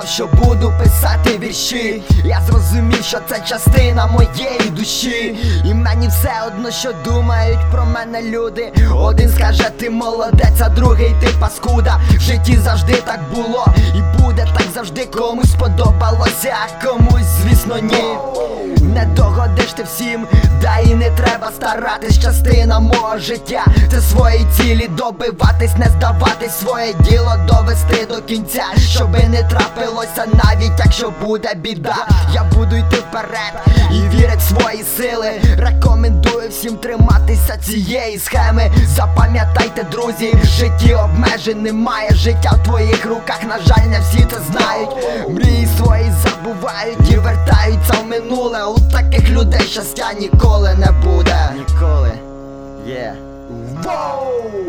що буду писати вірші. Я зрозумів, що це частина моєї душі. І мені все одно, що думають про мене люди. Один скаже ти молодець, а другий ти паскуда. В житті завжди так було і буде так завжди. Комусь сподобалося, а комусь звісно ні. Не догодиш ти всім, да і не треба старатись. Частина мого життя — це свої цілі добиватись, не здаватись, своє діло довести до кінця. Щоби не трапилося, навіть якщо буде біда. Я буду йти вперед і вірить в свої сили. Рекомендую всім триматися цієї схеми. Запам'ятайте, друзі, в житті обмежень немає. Життя в твоїх руках, на жаль, не всі це знають. Мрії свої забувають і вертаються в минуле. У таких людей щастя ніколи не буде. Ніколи. Воу!